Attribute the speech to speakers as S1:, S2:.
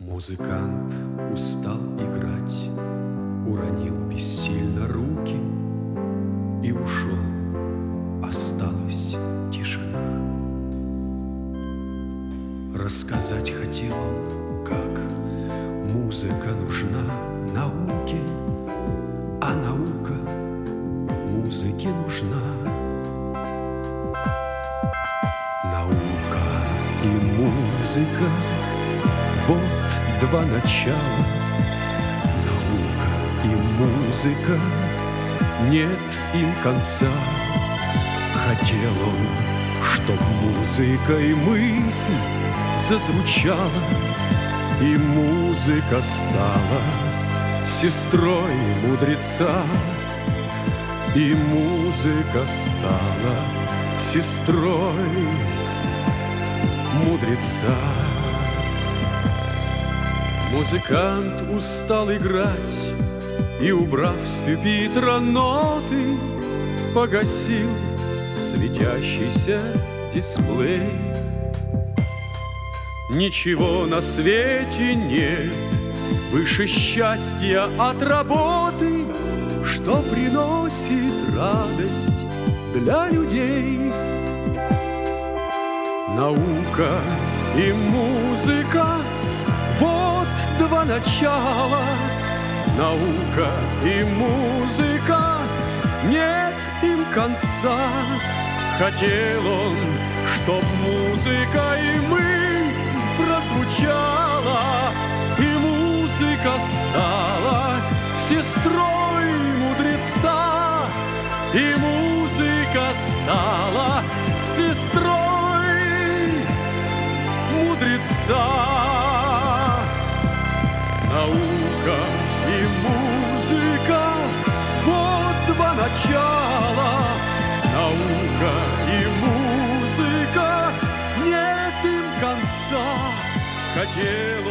S1: Музыкант устал играть, уронил бессильно руки и ушел. Осталась тишина. Рассказать хотел он, как музыка нужна науке, а наука музыке нужна. Наука и музыка — вот два начала. Наука и музыка — нет им конца. Хотел он, чтоб музыка и мысль зазвучала, и музыка стала сестрой мудреца, и музыка стала сестрой мудреца. Музыкант устал играть и, убрав с пюпитра ноты, погасил светящийся дисплей. Ничего на свете нет выше счастья от работы, что приносит радость для людей. Наука и музыка — вот два начала. Наука и музыка — нет им конца. Хотел он, чтоб музыка и мысль прозвучала, и музыка стала сестрой мудреца, и музыка стала сестрой мудреца. Наука и музыка — вот два начала. Наука и музыка — нет им конца. Хотел